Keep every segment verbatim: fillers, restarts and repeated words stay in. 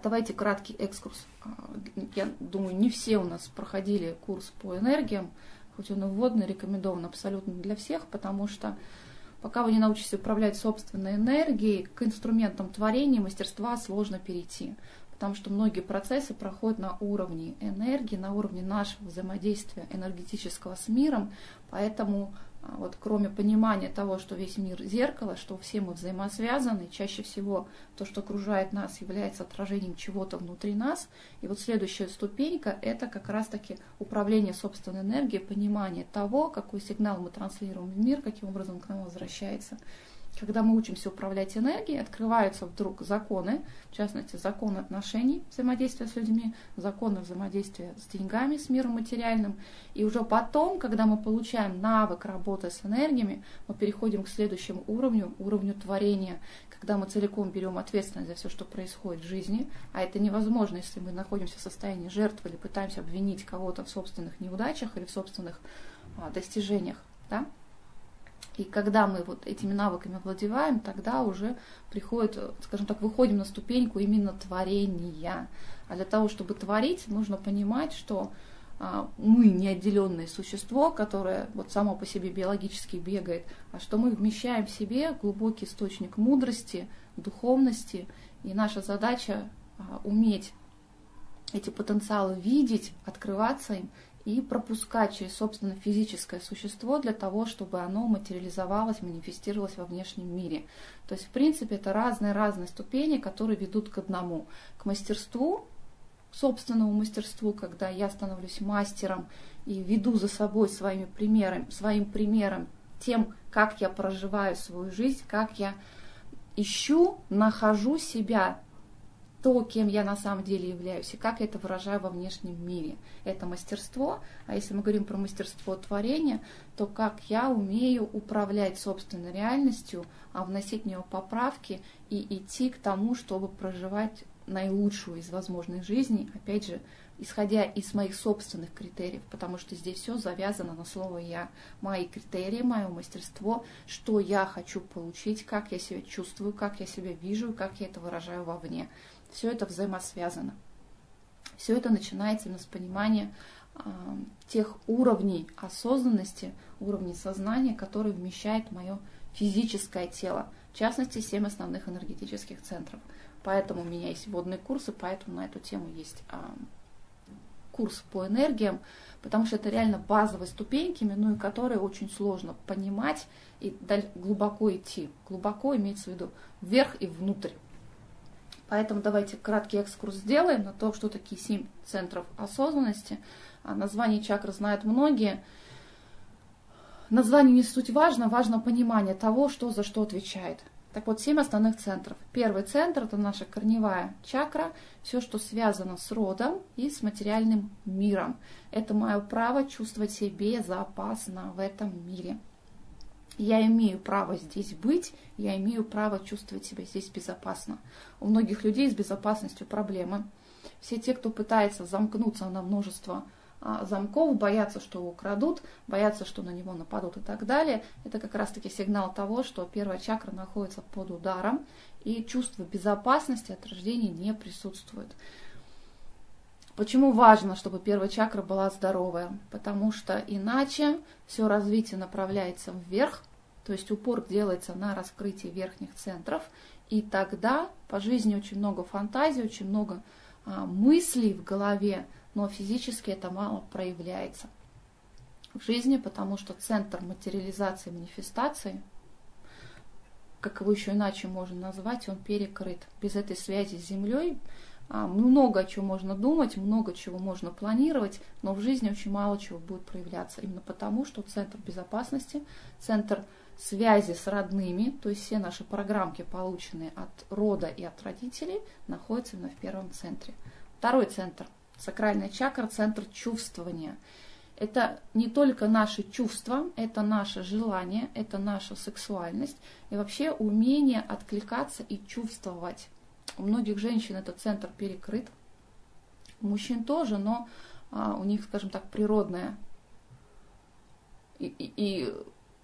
Давайте краткий экскурс. Я думаю, не все у нас проходили курс по энергиям, хоть он и вводный, рекомендован абсолютно для всех, потому что пока вы не научитесь управлять собственной энергией, к инструментам творения, мастерства сложно перейти. Потому что многие процессы проходят на уровне энергии, на уровне нашего взаимодействия энергетического с миром. Поэтому вот кроме понимания того, что весь мир зеркало, что все мы взаимосвязаны, чаще всего то, что окружает нас, является отражением чего-то внутри нас. И вот следующая ступенька – это как раз-таки управление собственной энергией, понимание того, какой сигнал мы транслируем в мир, каким образом к нам возвращается. Когда мы учимся управлять энергией, открываются вдруг законы, в частности, законы отношений, взаимодействия с людьми, законы взаимодействия с деньгами, с миром материальным. И уже потом, когда мы получаем навык работы с энергиями, мы переходим к следующему уровню, уровню творения, когда мы целиком берем ответственность за все, что происходит в жизни. А это невозможно, если мы находимся в состоянии жертвы или пытаемся обвинить кого-то в собственных неудачах или в собственных а, достижениях. Да? И когда мы вот этими навыками овладеваем, тогда уже приходит, скажем так, выходим на ступеньку именно творения. А для того, чтобы творить, нужно понимать, что а, мы не отделенное существо, которое вот само по себе биологически бегает, а что мы вмещаем в себе глубокий источник мудрости, духовности. И наша задача а, уметь эти потенциалы видеть, открываться им, и пропускать через собственное физическое существо для того, чтобы оно материализовалось, манифестировалось во внешнем мире. То есть, в принципе, это разные-разные ступени, которые ведут к одному. К мастерству, к собственному мастерству, когда я становлюсь мастером и веду за собой своими примерами, своим примером тем, как я проживаю свою жизнь, как я ищу, нахожу себя, то, кем я на самом деле являюсь, и как я это выражаю во внешнем мире. Это мастерство, а если мы говорим про мастерство творения, то как я умею управлять собственной реальностью, а вносить в нее поправки и идти к тому, чтобы проживать наилучшую из возможных жизней, опять же, исходя из моих собственных критериев, потому что здесь все завязано на слово «я». Мои критерии, мое мастерство, что я хочу получить, как я себя чувствую, как я себя вижу, как я это выражаю вовне. Все это взаимосвязано. Все это начинается именно с понимания э, тех уровней осознанности, уровней сознания, которые вмещает мое физическое тело. В частности, семь основных энергетических центров. Поэтому у меня есть вводные курсы, поэтому на эту тему есть э, курс по энергиям, потому что это реально базовые ступеньки, минуя которые очень сложно понимать и глубоко идти. Глубоко имеется в виду вверх и внутрь. Поэтому давайте краткий экскурс сделаем на то, что такие семь центров осознанности. Название чакр знают многие. Название не суть важно, важно понимание того, что за что отвечает. Так вот, семь основных центров. Первый центр – это наша корневая чакра, все, что связано с родом и с материальным миром. Это мое право чувствовать себя безопасно в этом мире. Я имею право здесь быть, я имею право чувствовать себя здесь безопасно. У многих людей с безопасностью проблемы. Все те, кто пытается замкнуться на множество а, замков, боятся, что его украдут, боятся, что на него нападут и так далее. Это как раз-таки сигнал того, что первая чакра находится под ударом, и чувство безопасности от рождения не присутствует. Почему важно, чтобы первая чакра была здоровая? Потому что иначе все развитие направляется вверх, то есть упор делается на раскрытие верхних центров, и тогда по жизни очень много фантазий, очень много а, мыслей в голове, но физически это мало проявляется в жизни, потому что центр материализации, манифестации, как его еще иначе можно назвать, он перекрыт. Без этой связи с Землей много о чем можно думать, много чего можно планировать, но в жизни очень мало чего будет проявляться. Именно потому, что центр безопасности, центр связи с родными, то есть все наши программки, полученные от рода и от родителей, находятся именно в первом центре. Второй центр, сакральная чакра, центр чувствования. Это не только наши чувства, это наше желание, это наша сексуальность и вообще умение откликаться и чувствовать. У многих женщин этот центр перекрыт, у мужчин тоже, но а, у них, скажем так, природная и, и, и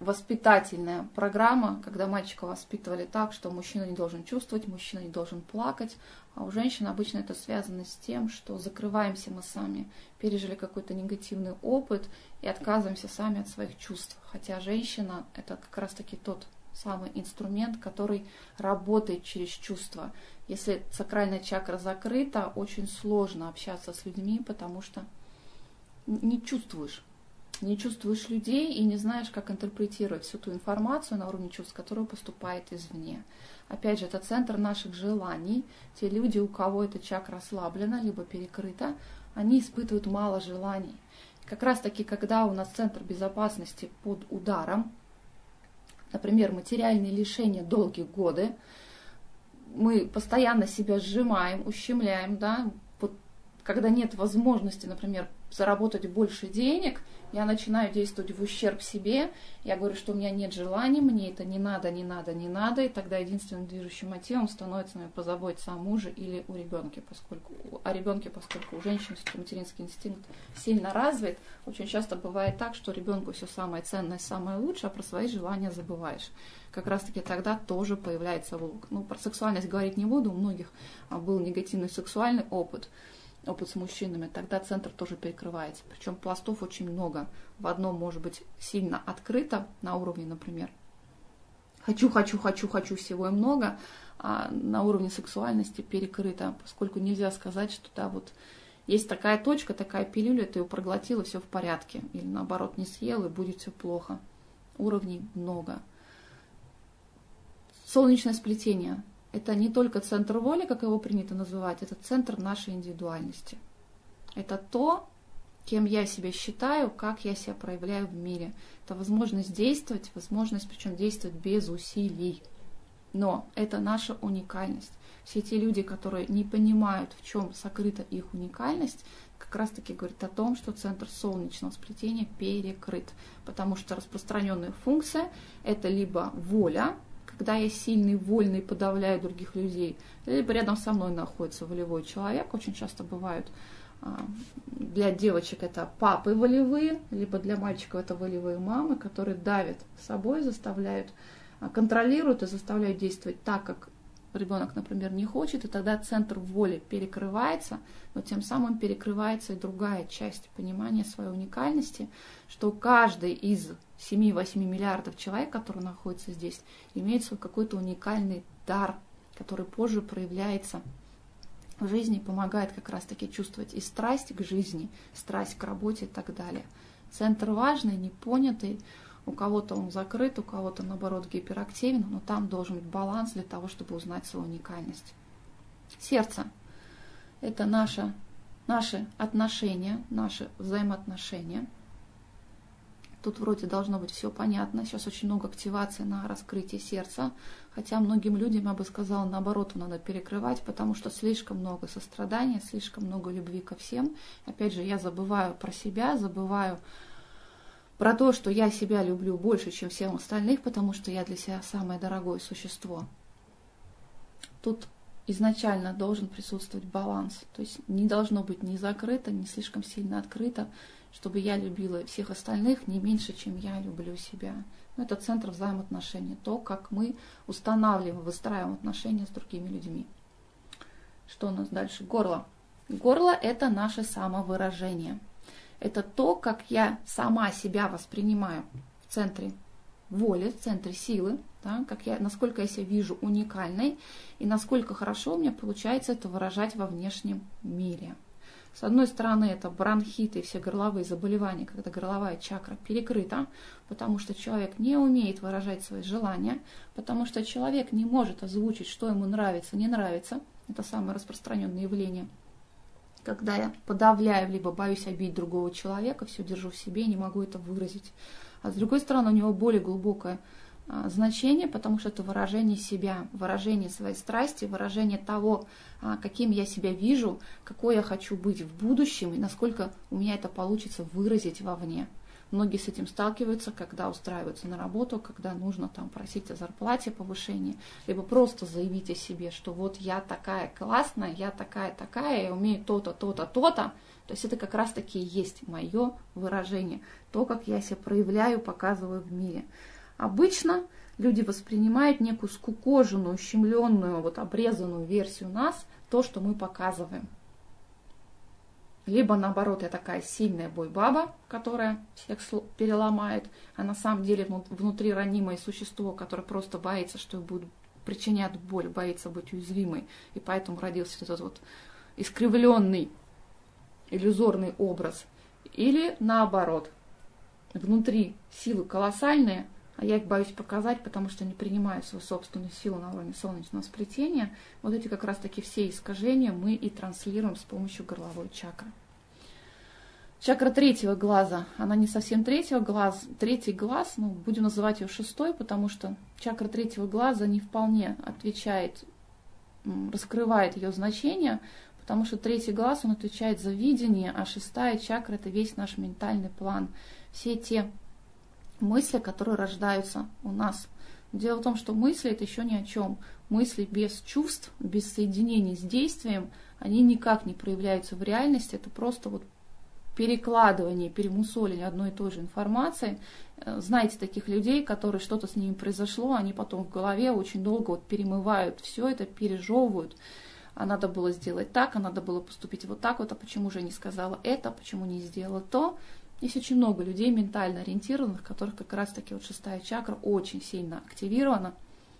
воспитательная программа, когда мальчика воспитывали так, что мужчина не должен чувствовать, мужчина не должен плакать, а у женщин обычно это связано с тем, что закрываемся мы сами, пережили какой-то негативный опыт и отказываемся сами от своих чувств. Хотя женщина – это как раз-таки тот самый инструмент, который работает через чувства. Если сакральная чакра закрыта, очень сложно общаться с людьми, потому что не чувствуешь. Не чувствуешь людей и не знаешь, как интерпретировать всю ту информацию на уровне чувств, которая поступает извне. Опять же, это центр наших желаний. Те люди, у кого эта чакра ослаблена, либо перекрыта, они испытывают мало желаний. Как раз таки, когда у нас центр безопасности под ударом, например, материальные лишения долгие годы, мы постоянно себя сжимаем, ущемляем, да, вот, когда нет возможности, например, заработать больше денег, я начинаю действовать в ущерб себе, я говорю, что у меня нет желания, мне это не надо, не надо, не надо, и тогда единственным движущим мотивом становится наверное, позаботиться о муже или о ребенке, поскольку о ребенке, поскольку у женщин материнский инстинкт сильно развит, очень часто бывает так, что ребенку все самое ценное, самое лучшее, а про свои желания забываешь. Как раз таки тогда тоже появляется волк. Ну, про сексуальность говорить не буду, у многих был негативный сексуальный опыт, опыт с мужчинами, тогда центр тоже перекрывается. Причем пластов очень много. В одном может быть сильно открыто на уровне, например, хочу, хочу, хочу, хочу всего и много, а на уровне сексуальности перекрыто, поскольку нельзя сказать, что да, вот есть такая точка, такая пилюля, ты ее проглотила, все в порядке. Или наоборот, не съел, и будет все плохо. Уровней много. Солнечное сплетение. Это не только центр воли, как его принято называть, это центр нашей индивидуальности. Это то, кем я себя считаю, как я себя проявляю в мире. Это возможность действовать, возможность, причем действовать без усилий. Но это наша уникальность. Все те люди, которые не понимают, в чем сокрыта их уникальность, как раз таки говорят о том, что центр солнечного сплетения перекрыт. Потому что распространенная функция – это либо воля, когда я сильный, вольный, подавляю других людей, либо рядом со мной находится волевой человек. Очень часто бывают для девочек это папы волевые, либо для мальчиков это волевые мамы, которые давят собой, заставляют, контролируют и заставляют действовать так, как ребенок, например, не хочет, и тогда центр воли перекрывается, но тем самым перекрывается и другая часть понимания своей уникальности, что каждый из семи-восьми миллиардов человек, которые находятся здесь, имеет свой какой-то уникальный дар, который позже проявляется в жизни, помогает как раз-таки чувствовать и страсть к жизни, страсть к работе и так далее. Центр важный, непонятый, у кого-то он закрыт, у кого-то, наоборот, гиперактивен, но там должен быть баланс для того, чтобы узнать свою уникальность. Сердце – это наше, наши отношения, наши взаимоотношения. Тут вроде должно быть все понятно. Сейчас очень много активации на раскрытие сердца. Хотя многим людям, я бы сказала, наоборот, надо перекрывать, потому что слишком много сострадания, слишком много любви ко всем. Опять же, я забываю про себя, забываю про то, что я себя люблю больше, чем всем остальных, потому что я для себя самое дорогое существо. Тут изначально должен присутствовать баланс. То есть не должно быть ни закрыто, ни слишком сильно открыто, чтобы я любила всех остальных не меньше, чем я люблю себя. Но это центр взаимоотношений, то, как мы устанавливаем, выстраиваем отношения с другими людьми. Что у нас дальше? Горло. Горло – это наше самовыражение. Это то, как я сама себя воспринимаю в центре воли, в центре силы, да, как я, насколько я себя вижу уникальной и насколько хорошо у меня получается это выражать во внешнем мире. С одной стороны, это бронхиты и все горловые заболевания, когда горловая чакра перекрыта, потому что человек не умеет выражать свои желания, потому что человек не может озвучить, что ему нравится, не нравится. Это самое распространенное явление. Когда я подавляю, либо боюсь обидеть другого человека, все держу в себе, не могу это выразить. А с другой стороны, у него более глубокое а, значение, потому что это выражение себя, выражение своей страсти, выражение того, а, каким я себя вижу, какой я хочу быть в будущем и насколько у меня это получится выразить вовне. Многие с этим сталкиваются, когда устраиваются на работу, когда нужно там просить о зарплате, повышении, либо просто заявить о себе, что вот я такая классная, я такая-такая, я умею то-то, то-то, то-то. То есть это как раз-таки и есть мое выражение, то, как я себя проявляю, показываю в мире. Обычно люди воспринимают некую скукоженную, ущемленную, вот обрезанную версию нас, то, что мы показываем. Либо наоборот, я такая сильная бойбаба, которая всех переломает, а на самом деле внутри ранимое существо, которое просто боится, что будет причинять боль, боится быть уязвимой, и поэтому родился этот вот искривленный, иллюзорный образ. Или наоборот, внутри силы колоссальные, а я их боюсь показать, потому что не принимаю свою собственную силу на уровне солнечного сплетения. Вот эти как раз-таки все искажения мы и транслируем с помощью горловой чакры. Чакра третьего глаза, она не совсем третьего глаза, третий глаз, ну, будем называть ее шестой, потому что чакра третьего глаза не вполне отвечает, раскрывает ее значение, потому что третий глаз, он отвечает за видение, а шестая чакра — это весь наш ментальный план, все те мысли, которые рождаются у нас. Дело в том, что мысли — это еще ни о чем. Мысли без чувств, без соединения с действием, они никак не проявляются в реальности. Это просто вот перекладывание, перемусоливание одной и той же информации. Знаете таких людей, которые что-то с ними произошло, они потом в голове очень долго вот перемывают все это, пережевывают. А надо было сделать так, а надо было поступить вот так вот, а почему же я не сказала это, почему не сделала то. Есть очень много людей ментально ориентированных, которых как раз-таки вот шестая чакра очень сильно активирована.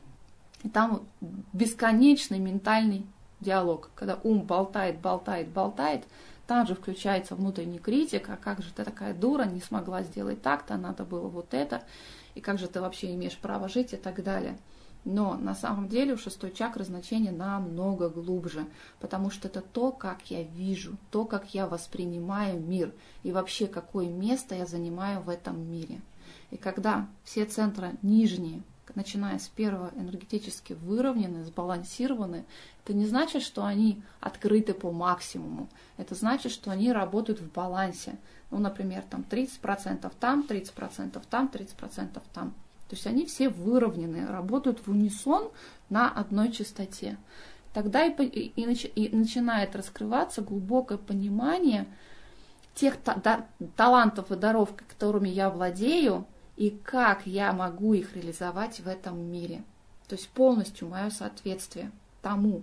И там вот бесконечный ментальный диалог, когда ум болтает, болтает, болтает, там же включается внутренний критик, а как же ты такая дура, не смогла сделать так-то, надо было вот это, и как же ты вообще имеешь право жить и так далее. Но на самом деле у шестой чакры значение намного глубже, потому что это то, как я вижу, то, как я воспринимаю мир и вообще какое место я занимаю в этом мире. И когда все центры нижние, начиная с первого, энергетически выровнены, сбалансированы, это не значит, что они открыты по максимуму. Это значит, что они работают в балансе. Ну, например, там тридцать процентов там, тридцать процентов там, тридцать процентов там. То есть они все выровнены, работают в унисон на одной частоте. Тогда и, и, и, начи, и начинает раскрываться глубокое понимание тех та, да, талантов и даров, которыми я владею, и как я могу их реализовать в этом мире. То есть полностью мое соответствие тому.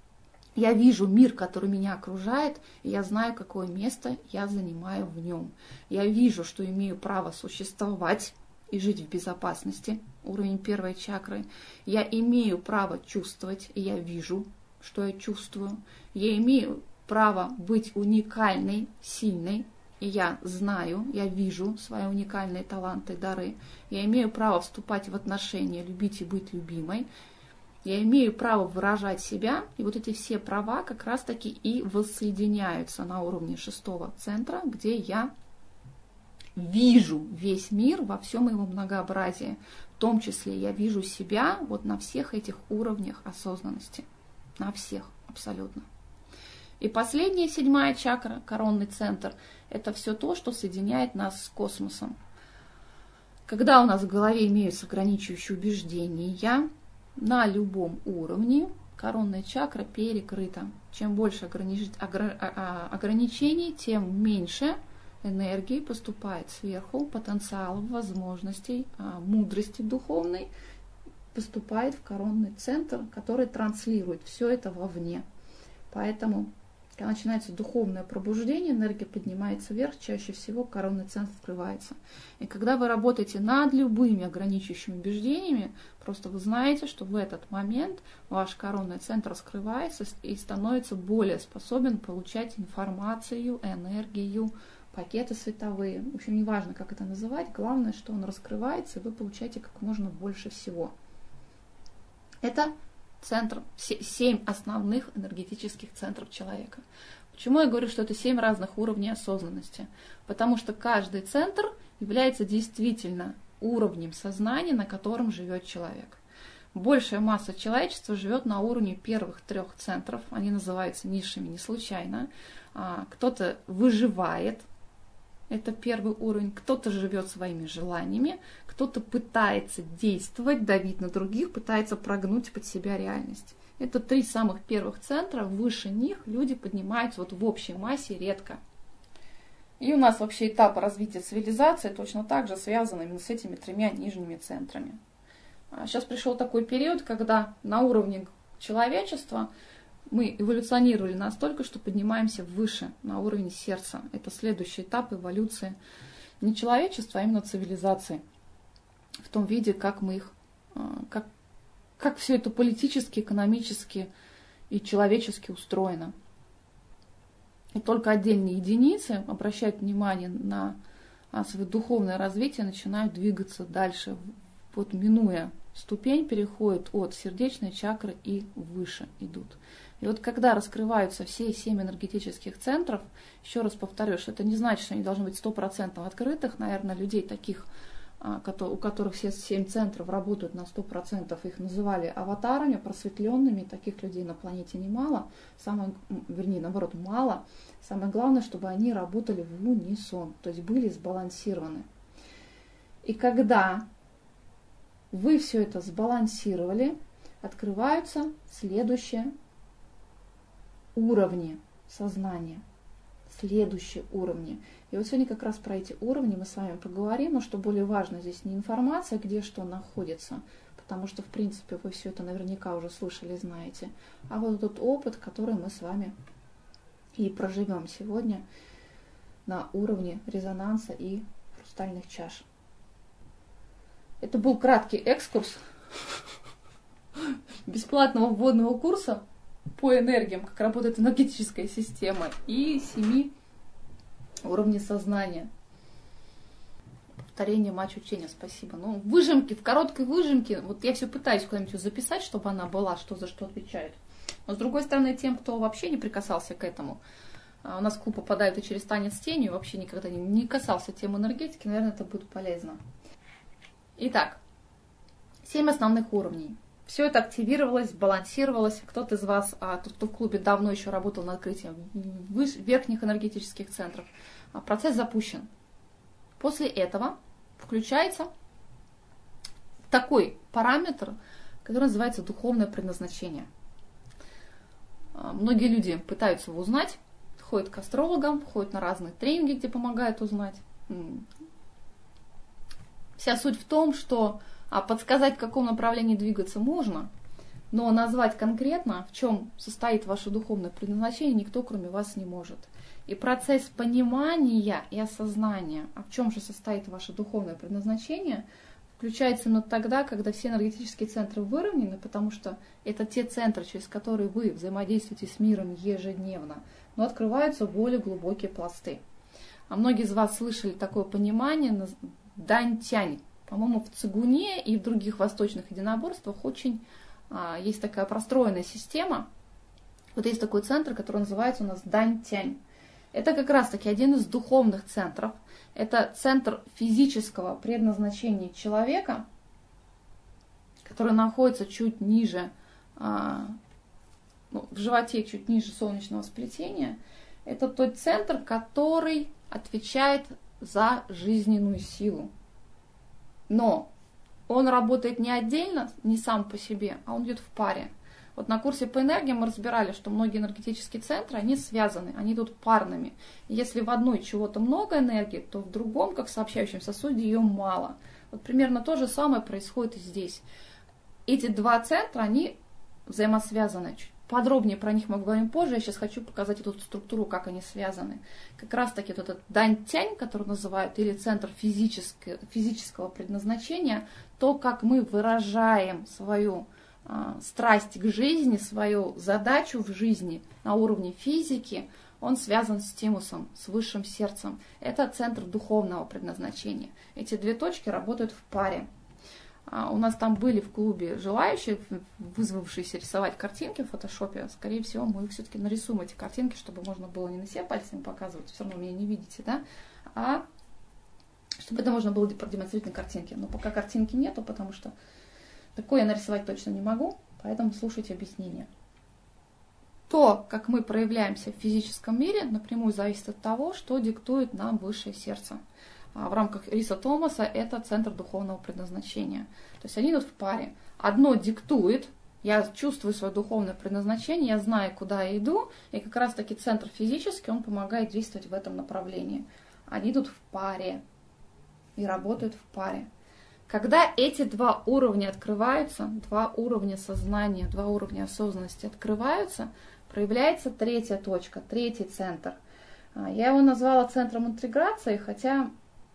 Я вижу мир, который меня окружает, и я знаю, какое место я занимаю в нем. Я вижу, что имею право существовать и жить в безопасности, уровень первой чакры. Я имею право чувствовать, и я вижу, что я чувствую. Я имею право быть уникальной, сильной, и я знаю, я вижу свои уникальные таланты, дары. Я имею право вступать в отношения, любить и быть любимой. Я имею право выражать себя, и вот эти все права как раз-таки и воссоединяются на уровне шестого центра, где я вижу весь мир во всем его многообразии. В том числе я вижу себя вот на всех этих уровнях осознанности. На всех абсолютно. И последняя, седьмая чакра, коронный центр, это все то, что соединяет нас с космосом. Когда у нас в голове имеются ограничивающие убеждения, на любом уровне коронная чакра перекрыта. Чем больше огранич... ограничений, тем меньше энергии поступает сверху, потенциалов, возможностей, мудрости духовной поступает в коронный центр, который транслирует все это вовне. Поэтому, когда начинается духовное пробуждение, энергия поднимается вверх, чаще всего коронный центр открывается. И когда вы работаете над любыми ограничивающими убеждениями, просто вы знаете, что в этот момент ваш коронный центр раскрывается и становится более способен получать информацию, энергию, пакеты световые. В общем, неважно, как это называть, главное, что он раскрывается, и вы получаете как можно больше всего. Это центр, семь основных энергетических центров человека. Почему я говорю, что это семь разных уровней осознанности? Потому что каждый центр является действительно уровнем сознания, на котором живет человек. Большая масса человечества живет на уровне первых трех центров, они называются низшими не случайно. Кто-то выживает, Это первый уровень. Кто-то живет своими желаниями, кто-то пытается действовать, давить на других, пытается прогнуть под себя реальность. Это три самых первых центра. Выше них люди поднимаются вот в общей массе редко. И у нас вообще этапы развития цивилизации точно так же связаны именно с этими тремя нижними центрами. Сейчас пришел такой период, когда на уровне человечества мы эволюционировали настолько, что поднимаемся выше, на уровень сердца. Это следующий этап эволюции не человечества, а именно цивилизации. В том виде, как мы их, как, как все это политически, экономически и человечески устроено. И только отдельные единицы обращают внимание на свое духовное развитие, начинают двигаться дальше, вот минуя ступень, переходят от сердечной чакры и выше идут. И вот когда раскрываются все семь энергетических центров, еще раз повторю, что это не значит, что они должны быть сто процентов открытых. Наверное, людей таких, у которых все семь центров работают на сто процентов, их называли аватарами, просветленными. Таких людей на планете немало, самое, вернее, наоборот, мало. Самое главное, чтобы они работали в унисон, то есть были сбалансированы. И когда вы все это сбалансировали, открываются следующие уровни сознания. Следующие уровни. И вот сегодня как раз про эти уровни мы с вами поговорим, но что более важно здесь не информация, где что находится, потому что, в принципе, вы все это наверняка уже слышали и знаете, а вот тот опыт, который мы с вами и проживем сегодня на уровне резонанса и хрустальных чаш. Это был краткий экскурс бесплатного вводного курса по энергиям, как работает энергетическая система, и семи уровней сознания. Повторение мать учения, спасибо. Ну, выжимки, в короткой выжимке, вот я все пытаюсь куда-нибудь ее записать, чтобы она была, что за что отвечает. Но с другой стороны, тем, кто вообще не прикасался к этому, у нас в клуб попадают и через танец тенью, вообще никогда не, не касался темы энергетики, наверное, это будет полезно. Итак, семь основных уровней. Все это активировалось, балансировалось. Кто-то из вас, а, тот, кто в клубе давно еще работал над открытием выш, верхних энергетических центров, а, процесс запущен. После этого включается такой параметр, который называется духовное предназначение. А, многие люди пытаются его узнать, ходят к астрологам, ходят на разные тренинги, где помогают узнать. Вся суть в том, что а подсказать, в каком направлении двигаться можно, но назвать конкретно, в чем состоит ваше духовное предназначение, никто, кроме вас, не может. И процесс понимания и осознания, а в чем же состоит ваше духовное предназначение, включается именно тогда, когда все энергетические центры выровнены, потому что это те центры, через которые вы взаимодействуете с миром ежедневно, но открываются более глубокие пласты. А многие из вас слышали такое понимание дань-тянь. По-моему, в цигуне и в других восточных единоборствах очень а, есть такая простроенная система. Вот есть такой центр, который называется у нас дань-тянь. Это как раз-таки один из духовных центров. Это центр физического предназначения человека, который находится чуть ниже, а, ну, в животе, чуть ниже солнечного сплетения. Это тот центр, который отвечает за жизненную силу. Но он работает не отдельно, не сам по себе, а он идет в паре. Вот на курсе по энергиям мы разбирали, что многие энергетические центры, они связаны, они идут парными. И если в одной чего-то много энергии, то в другом, как в сообщающем сосуде, ее мало. Вот примерно то же самое происходит и здесь. Эти два центра, они взаимосвязаны. Чуть подробнее про них мы поговорим позже. Я сейчас хочу показать эту структуру, как они связаны. Как раз таки вот этот дань-тянь, который называют, или центр физического, физического предназначения, то, как мы выражаем свою а, страсть к жизни, свою задачу в жизни на уровне физики, он связан с тимусом, с высшим сердцем. Это центр духовного предназначения. Эти две точки работают в паре. У нас там были в клубе желающие, вызвавшиеся рисовать картинки в фотошопе. Скорее всего, мы их все-таки нарисуем, эти картинки, чтобы можно было не на себе пальцами показывать, все равно меня не видите, да, а чтобы это можно было продемонстрировать на картинке. Но пока картинки нету, потому что такое я нарисовать точно не могу, поэтому слушайте объяснение. То, как мы проявляемся в физическом мире, напрямую зависит от того, что диктует нам высшее сердце. В рамках Риса Томаса это центр духовного предназначения. То есть они идут в паре. Одно диктует, я чувствую свое духовное предназначение, я знаю, куда я иду, и как раз таки центр физический, он помогает действовать в этом направлении. Они идут в паре и работают в паре. Когда эти два уровня открываются, два уровня сознания, два уровня осознанности открываются, проявляется третья точка, третий центр. Я его назвала центром интеграции, хотя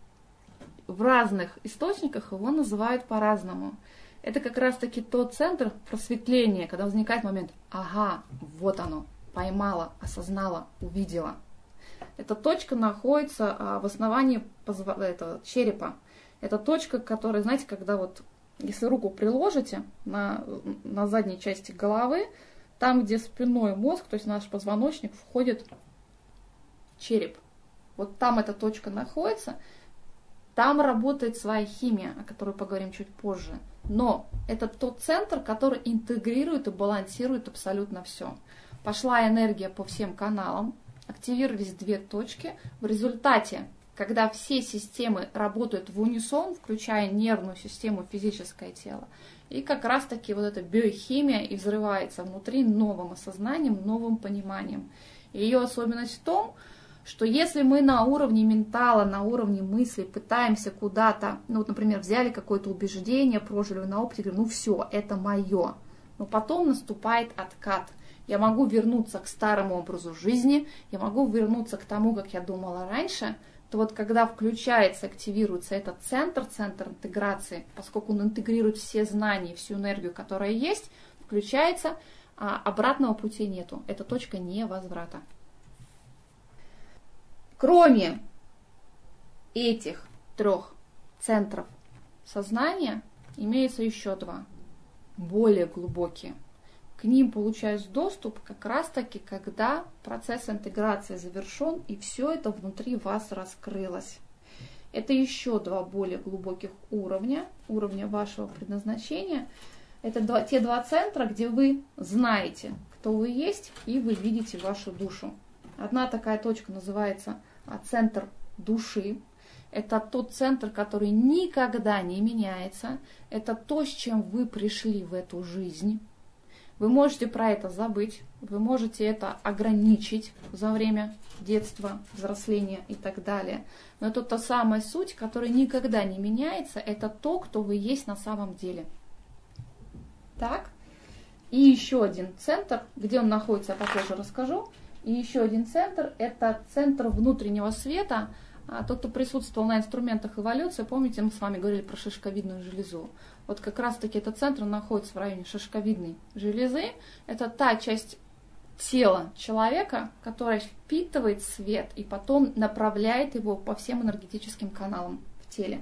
в разных источниках его называют по-разному. Это как раз-таки тот центр просветления, когда возникает момент, ага, вот оно, поймала, осознала, увидела. Эта точка находится в основании этого черепа. Это точка, которая, знаете, когда вот, если руку приложите на, на задней части головы, там, где спинной мозг, то есть наш позвоночник, входит череп. Вот там эта точка находится, там работает своя химия, о которой поговорим чуть позже. Но это тот центр, который интегрирует и балансирует абсолютно все. Пошла энергия по всем каналам, активировались две точки. В результате, когда все системы работают в унисон, включая нервную систему, физическое тело, и как раз-таки вот эта биохимия и взрывается внутри новым осознанием, новым пониманием. И ее особенность в том, что если мы на уровне ментала, на уровне мысли пытаемся куда-то, ну вот, например, взяли какое-то убеждение, прожили на опыте, говорим, ну все, это мое. Но потом наступает откат. Я могу вернуться к старому образу жизни, я могу вернуться к тому, как я думала раньше, то вот когда включается, активируется этот центр, центр интеграции, поскольку он интегрирует все знания, всю энергию, которая есть, включается, а обратного пути нету. Это точка невозврата. Кроме этих трех центров сознания, имеется еще два, более глубокие. К ним получаешь доступ как раз-таки, когда процесс интеграции завершен, и все это внутри вас раскрылось. Это еще два более глубоких уровня, уровня вашего предназначения. Это два, те два центра, где вы знаете, кто вы есть, и вы видите вашу душу. Одна такая точка называется центр души. Это тот центр, который никогда не меняется. Это то, с чем вы пришли в эту жизнь. Вы можете про это забыть, вы можете это ограничить за время детства, взросления и так далее. Но это та самая суть, которая никогда не меняется. Это то, кто вы есть на самом деле. Так. И еще один центр, где он находится, я попозже расскажу. И еще один центр, это центр внутреннего света. А тот, кто присутствовал на инструментах эволюции, помните, мы с вами говорили про шишковидную железу. Вот как раз-таки этот центр находится в районе шишковидной железы. Это та часть тела человека, которая впитывает свет и потом направляет его по всем энергетическим каналам в теле.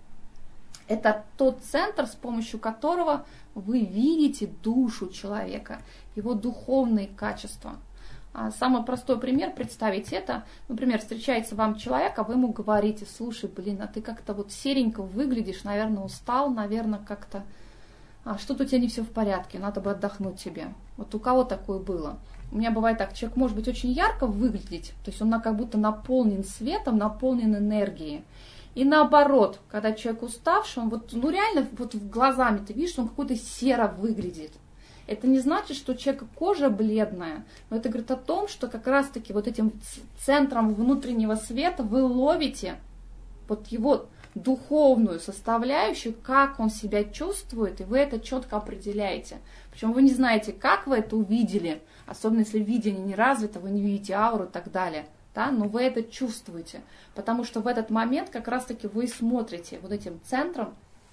Это тот центр, с помощью которого вы видите душу человека, его духовные качества. Самый простой пример представить это, например, встречается вам человек, а вы ему говорите, слушай, блин, а ты как-то вот серенько выглядишь, наверное, устал, наверное, как-то, а, что-то у тебя не все в порядке, надо бы отдохнуть тебе. Вот у кого такое было? У меня бывает так, человек может быть очень ярко выглядеть, то есть он как будто наполнен светом, наполнен энергией. И наоборот, когда человек уставший, он вот, ну реально, вот глазами ты видишь, что он какой-то серо выглядит. Это не значит, что у человека кожа бледная, но это говорит о том, что как раз-таки вот этим центром внутреннего света вы ловите вот его духовную составляющую, как он себя чувствует, и вы это четко определяете. Причем вы не знаете, как вы это увидели, особенно если видение не развито, вы не видите ауру и так далее, да? Но вы это чувствуете, потому что в этот момент как раз-таки вы смотрите вот этим центром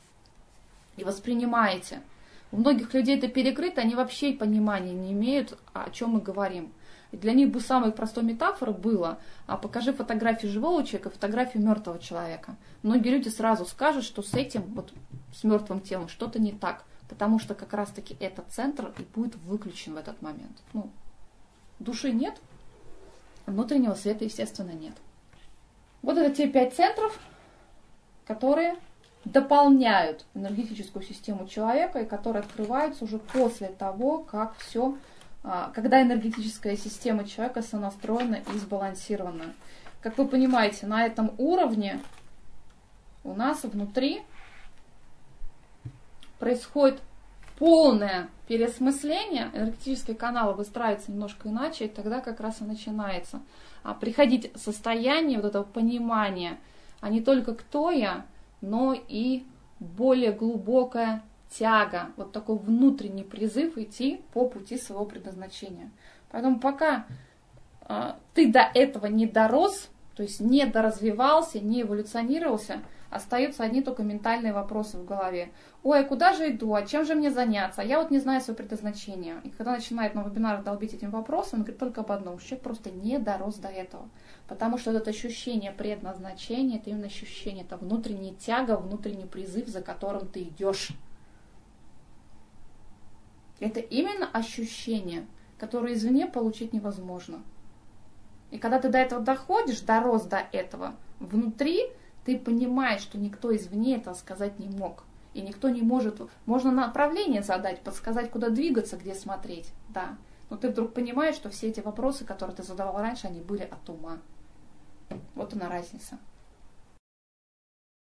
и воспринимаете. У многих людей это перекрыто, они вообще понимания не имеют, о чем мы говорим. И для них бы самой простой метафорой было, а покажи фотографию живого человека, фотографию мертвого человека. Многие люди сразу скажут, что с этим, вот с мертвым телом, что-то не так, потому что как раз-таки этот центр и будет выключен в этот момент. Ну, души нет, внутреннего света, естественно, нет. Вот это те пять центров, которые дополняют энергетическую систему человека и которые открываются уже после того, как все когда энергетическая система человека сонастроена и сбалансирована. Как вы понимаете, на этом уровне у нас внутри происходит полное переосмысление, энергетические каналы выстраиваются немножко иначе, и тогда как раз и начинается а, приходить состояние вот этого понимания, а не только кто я, но и более глубокая тяга, вот такой внутренний призыв идти по пути своего предназначения. Поэтому пока а, ты до этого не дорос, то есть не доразвивался, не эволюционировался, остаются одни только ментальные вопросы в голове. Ой, а куда же иду? А чем же мне заняться? А я вот не знаю свое предназначение. И когда начинает на вебинарах долбить этим вопросом, он говорит только об одном, что человек просто не дорос до этого. Потому что это ощущение предназначения, это именно ощущение, это внутренняя тяга, внутренний призыв, за которым ты идешь. Это именно ощущение, которое извне получить невозможно. И когда ты до этого доходишь, дорос до этого, внутри ты понимаешь, что никто извне этого сказать не мог. И никто не может... Можно направление задать, подсказать, куда двигаться, где смотреть. Да. Но ты вдруг понимаешь, что все эти вопросы, которые ты задавал раньше, они были от ума. Вот она разница.